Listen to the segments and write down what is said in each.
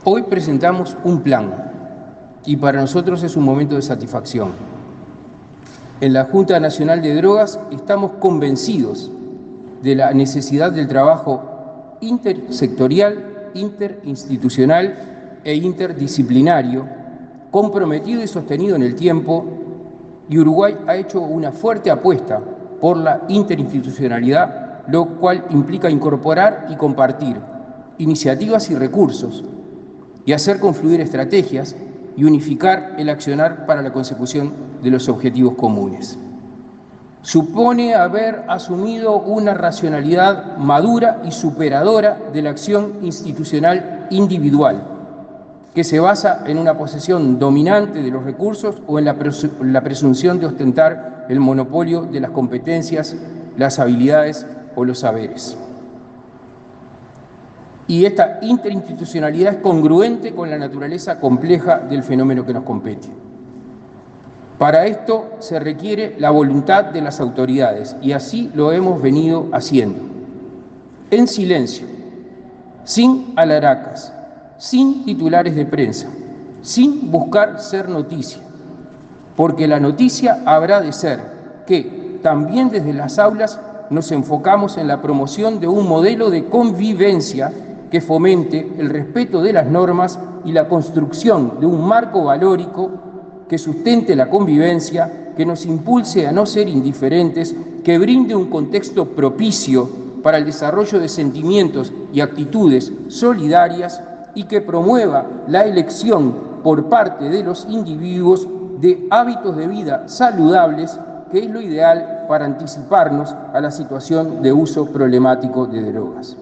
Hoy presentamos un plan y para nosotros es un momento de satisfacción. En la Junta Nacional de Drogas estamos convencidos de la necesidad del trabajo intersectorial, interinstitucional e interdisciplinario, comprometido y sostenido en el tiempo, y Uruguay ha hecho una fuerte apuesta por la interinstitucionalidad, lo cual implica incorporar y compartir iniciativas y recursos, y hacer confluir estrategias y unificar el accionar para la consecución de los objetivos comunes. Supone haber asumido una racionalidad madura y superadora de la acción institucional individual, que se basa en una posesión dominante de los recursos o en la presunción de ostentar el monopolio de las competencias, las habilidades o los saberes. Y esta interinstitucionalidad es congruente con la naturaleza compleja del fenómeno que nos compete. Para esto se requiere la voluntad de las autoridades, y así lo hemos venido haciendo. En silencio, sin alaracas, sin titulares de prensa, sin buscar ser noticia, porque la noticia habrá de ser que también desde las aulas nos enfocamos en la promoción de un modelo de convivencia que fomente el respeto de las normas y la construcción de un marco valórico que sustente la convivencia, que nos impulse a no ser indiferentes, que brinde un contexto propicio para el desarrollo de sentimientos y actitudes solidarias y que promueva la elección por parte de los individuos de hábitos de vida saludables, que es lo ideal para anticiparnos a la situación de uso problemático de drogas.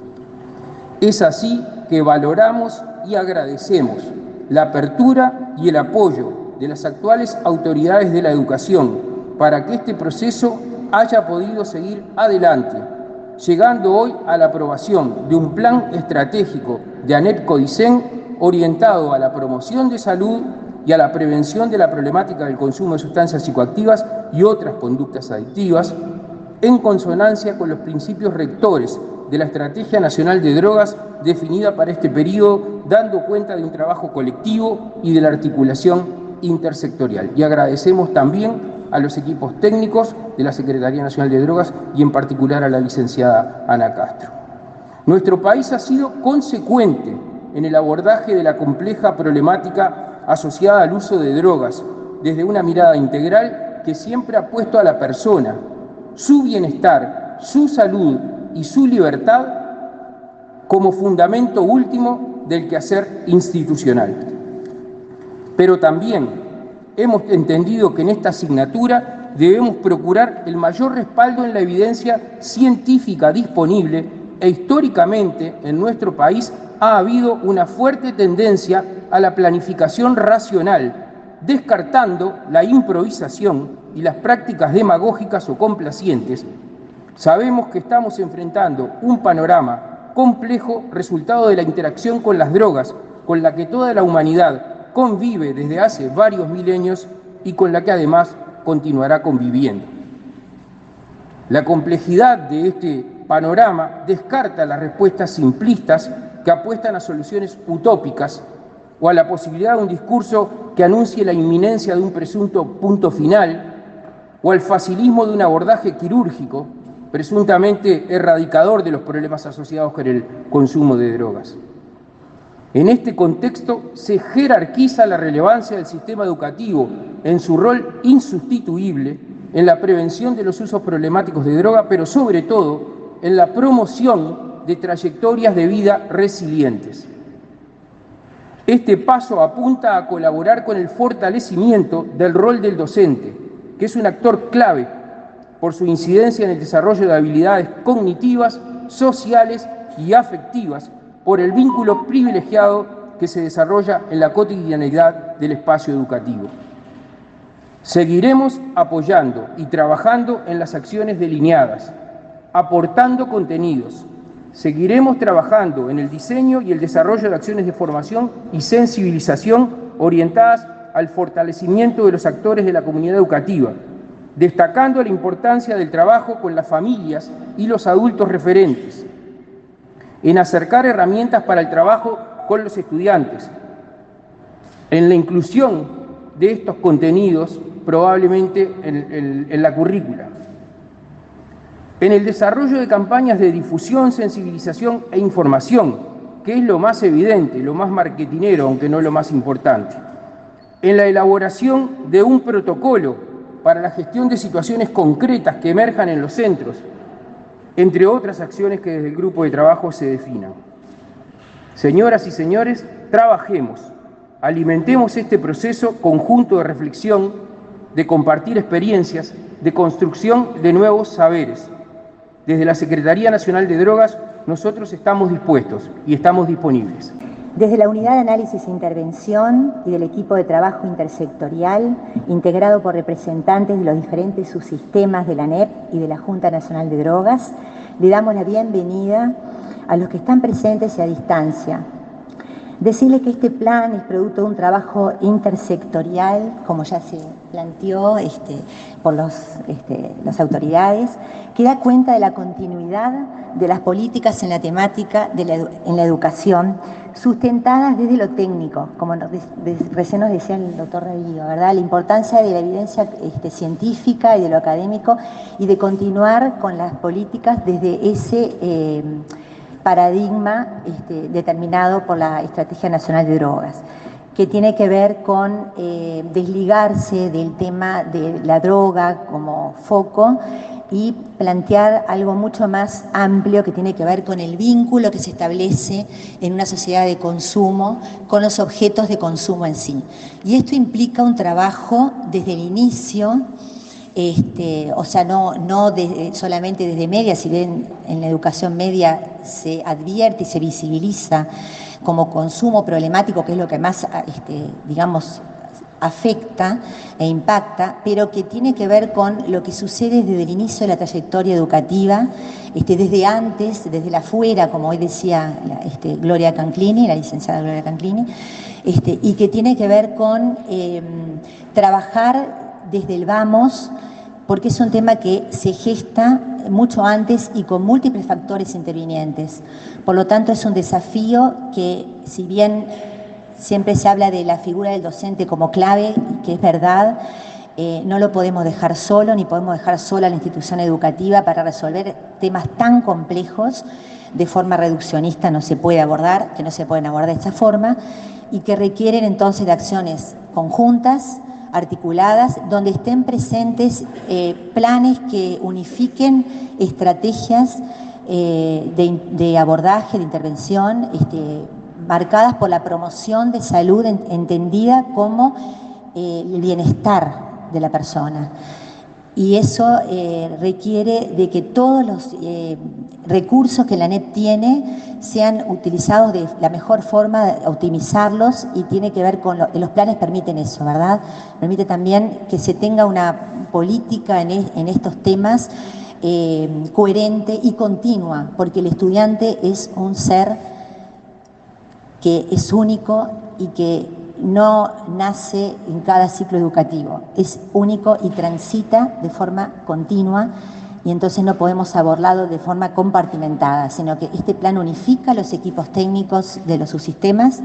Es así que valoramos y agradecemos la apertura y el apoyo de las actuales autoridades de la educación para que este proceso haya podido seguir adelante, llegando hoy a la aprobación de un plan estratégico de ANEP Codicen orientado a la promoción de salud y a la prevención de la problemática del consumo de sustancias psicoactivas y otras conductas adictivas, en consonancia con los principios rectores de la Estrategia Nacional de Drogas definida para este periodo, dando cuenta de un trabajo colectivo y de la articulación intersectorial. Y agradecemos también a los equipos técnicos de la Secretaría Nacional de Drogas y en particular a la licenciada Ana Castro. Nuestro país ha sido consecuente en el abordaje de la compleja problemática asociada al uso de drogas, desde una mirada integral que siempre ha puesto a la persona, su bienestar, su salud y su libertad como fundamento último del quehacer institucional. Pero también hemos entendido que en esta asignatura debemos procurar el mayor respaldo en la evidencia científica disponible e históricamente en nuestro país ha habido una fuerte tendencia a la planificación racional, descartando la improvisación y las prácticas demagógicas o complacientes. Sabemos que estamos enfrentando un panorama complejo resultado de la interacción con las drogas, con la que toda la humanidad convive desde hace varios milenios y con la que además continuará conviviendo. La complejidad de este panorama descarta las respuestas simplistas que apuestan a soluciones utópicas o a la posibilidad de un discurso que anuncie la inminencia de un presunto punto final o al facilismo de un abordaje quirúrgico presuntamente erradicador de los problemas asociados con el consumo de drogas. En este contexto se jerarquiza la relevancia del sistema educativo en su rol insustituible en la prevención de los usos problemáticos de droga, pero sobre todo en la promoción de trayectorias de vida resilientes. Este paso apunta a colaborar con el fortalecimiento del rol del docente, que es un actor clave por su incidencia en el desarrollo de habilidades cognitivas, sociales y afectivas, por el vínculo privilegiado que se desarrolla en la cotidianeidad del espacio educativo. Seguiremos apoyando y trabajando en las acciones delineadas, aportando contenidos. Seguiremos trabajando en el diseño y el desarrollo de acciones de formación y sensibilización orientadas al fortalecimiento de los actores de la comunidad educativa, destacando la importancia del trabajo con las familias y los adultos referentes, en acercar herramientas para el trabajo con los estudiantes en la inclusión de estos contenidos probablemente en la currícula, en el desarrollo de campañas de difusión, sensibilización e información, que es lo más evidente, lo más marketinero, aunque no lo más importante, en la elaboración de un protocolo para la gestión de situaciones concretas que emerjan en los centros, entre otras acciones que desde el grupo de trabajo se definan. Señoras y señores, trabajemos, alimentemos este proceso conjunto de reflexión, de compartir experiencias, de construcción de nuevos saberes. Desde la Secretaría Nacional de Drogas, nosotros estamos dispuestos y estamos disponibles. Desde la Unidad de Análisis e Intervención y del equipo de trabajo intersectorial, integrado por representantes de los diferentes subsistemas de la ANEP y de la Junta Nacional de Drogas, le damos la bienvenida a los que están presentes y a distancia. Decirle que este plan es producto de un trabajo intersectorial, como ya se planteó por las autoridades, que da cuenta de la continuidad de las políticas en la temática en la educación, sustentadas desde lo técnico, como recién nos decía el doctor Reguillo, ¿verdad? La importancia de la evidencia científica y de lo académico, y de continuar con las políticas desde ese paradigma determinado por la Estrategia Nacional de Drogas, que tiene que ver con desligarse del tema de la droga como foco y plantear algo mucho más amplio que tiene que ver con el vínculo que se establece en una sociedad de consumo con los objetos de consumo en sí. Y esto implica un trabajo desde el inicio, o sea, no solamente desde media, si bien en la educación media se advierte y se visibiliza como consumo problemático, que es lo que más, digamos, afecta e impacta, pero que tiene que ver con lo que sucede desde el inicio de la trayectoria educativa, desde antes, desde la afuera, como hoy decía Gloria Canclini, la licenciada Gloria Canclini, y que tiene que ver con trabajar desde el vamos, porque es un tema que se gesta mucho antes y con múltiples factores intervinientes. Por lo tanto, es un desafío que, si bien siempre se habla de la figura del docente como clave, que es verdad, no lo podemos dejar solo, ni podemos dejar sola a la institución educativa para resolver temas tan complejos. De forma reduccionista no se puede abordar, que no se pueden abordar de esta forma, y que requieren entonces de acciones conjuntas, articuladas, donde estén presentes planes que unifiquen estrategias de abordaje, de intervención, marcadas por la promoción de salud entendida como el bienestar de la persona. Y eso requiere de que todos los recursos que la ANEP tiene sean utilizados de la mejor forma, optimizarlos, y tiene que ver con los planes permiten eso, ¿verdad? Permite también que se tenga una política en estos temas coherente y continua, porque el estudiante es un ser que es único y que no nace en cada ciclo educativo, es único y transita de forma continua, y entonces no podemos abordarlo de forma compartimentada, sino que este plan unifica los equipos técnicos de los subsistemas,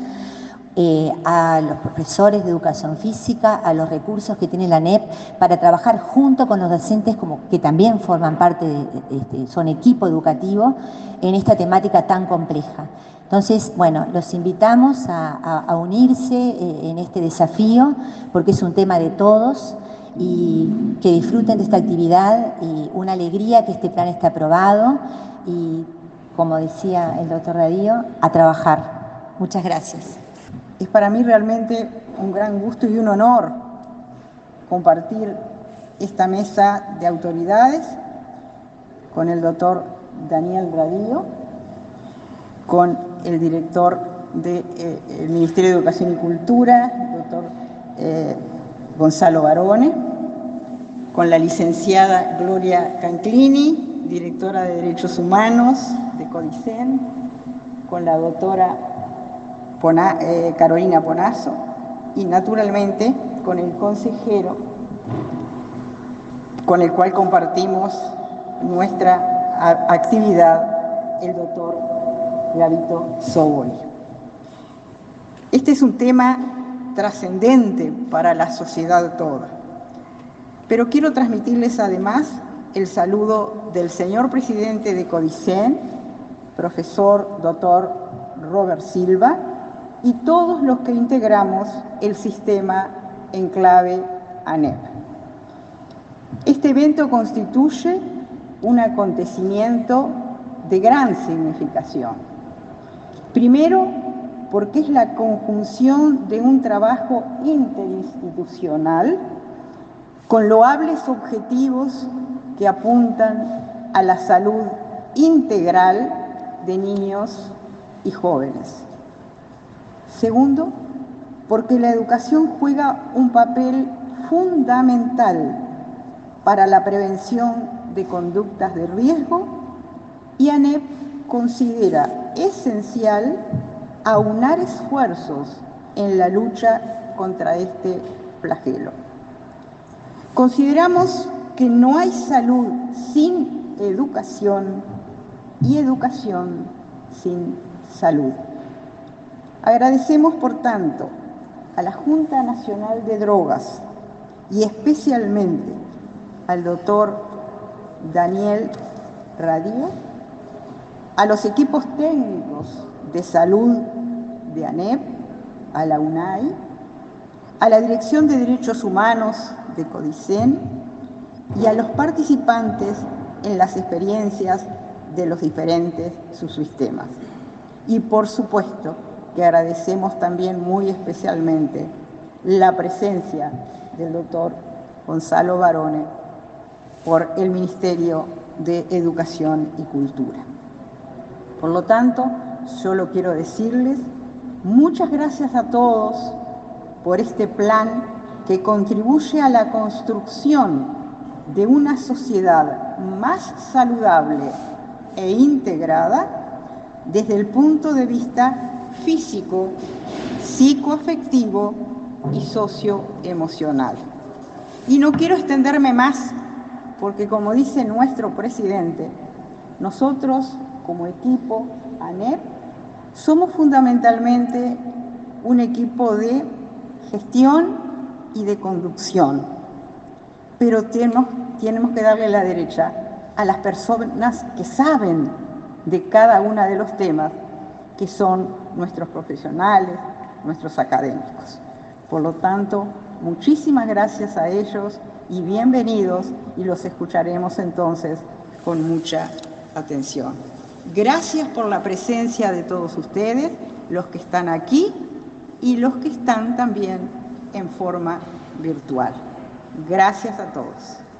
a los profesores de educación física, a los recursos que tiene la ANEP para trabajar junto con los docentes, como que también forman parte son equipo educativo en esta temática tan compleja. Entonces, bueno, los invitamos a unirse en este desafío, porque es un tema de todos, y que disfruten de esta actividad, y una alegría que este plan esté aprobado, y como decía el doctor Radío, a trabajar. Muchas gracias. Es para mí realmente un gran gusto y un honor compartir esta mesa de autoridades con el doctor Daniel Radío, con el director del Ministerio de Educación y Cultura, el doctor Gonzalo Barone, con la licenciada Gloria Canclini, directora de Derechos Humanos de Codicen, con la doctora Carolina Ponazo, y naturalmente con el consejero con el cual compartimos nuestra actividad, el doctor Gabito Sobol. Este es un tema trascendente para la sociedad toda. Pero quiero transmitirles además el saludo del señor presidente de CODICEN, profesor Dr. Robert Silva, y todos los que integramos el sistema Enclave ANEP. Este evento constituye un acontecimiento de gran significación. Primero, porque es la conjunción de un trabajo interinstitucional con loables objetivos que apuntan a la salud integral de niños y jóvenes. Segundo, porque la educación juega un papel fundamental para la prevención de conductas de riesgo y ANEP considera esencial aunar esfuerzos en la lucha contra este flagelo. Consideramos que no hay salud sin educación y educación sin salud. Agradecemos, por tanto, a la Junta Nacional de Drogas y especialmente al doctor Daniel Radío, a los equipos técnicos de salud de ANEP, a la UNAI, a la Dirección de Derechos Humanos de CODICEN y a los participantes en las experiencias de los diferentes subsistemas. Y por supuesto que agradecemos también muy especialmente la presencia del doctor Gonzalo Barone por el Ministerio de Educación y Cultura. Por lo tanto, solo quiero decirles muchas gracias a todos por este plan que contribuye a la construcción de una sociedad más saludable e integrada desde el punto de vista físico, psicoafectivo y socioemocional. Y no quiero extenderme más, porque como dice nuestro presidente, nosotros como equipo ANEP somos fundamentalmente un equipo de gestión y de conducción, pero tenemos que darle la derecha a las personas que saben de cada uno de los temas, que son nuestros profesionales, nuestros académicos. Por lo tanto, muchísimas gracias a ellos y bienvenidos, y los escucharemos entonces con mucha atención. Gracias por la presencia de todos ustedes, los que están aquí y los que están también en forma virtual. Gracias a todos.